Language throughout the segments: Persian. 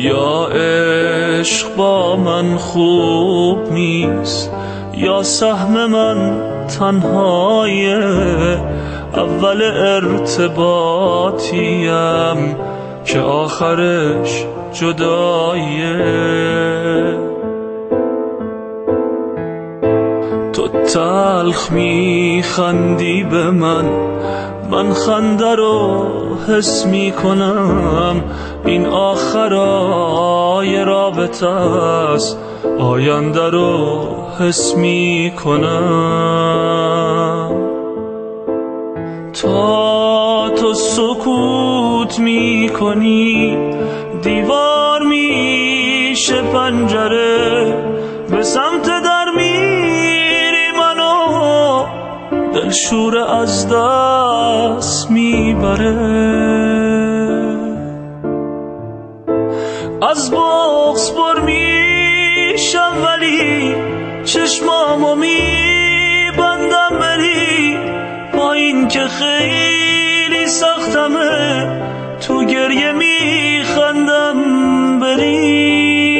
یا عشق با من خوب نیست، یا سهم من تنهایه، اول ارتباطیم که آخرش جداییه. تو تلخ میخندی به من خنده رو حس میکنم، این آخرای رابطه است، آینده رو حس میکنم. تا تو سکوت میکنی دیوار میشه پنجره، به سمت در میری منو دلشور از دست میبره. از بغض پر میشم ولی چشمامو میبندم بری، با این که خیلی سختمه تو گریه میخندم بری.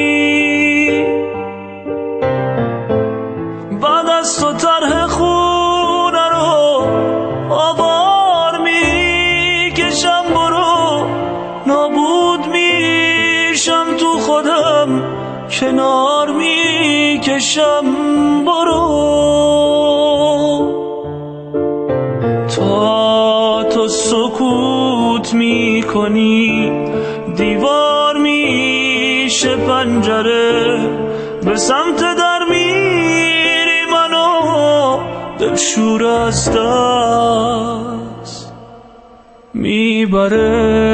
بعد از تو طرح خونه رو آوار میکشم، برو نابود میشم تو خودم، کنار میکشم برو. تا تو سکوت میکنی دیوار میشه پنجره، به سمت در میری منو دلشور از دست میبره.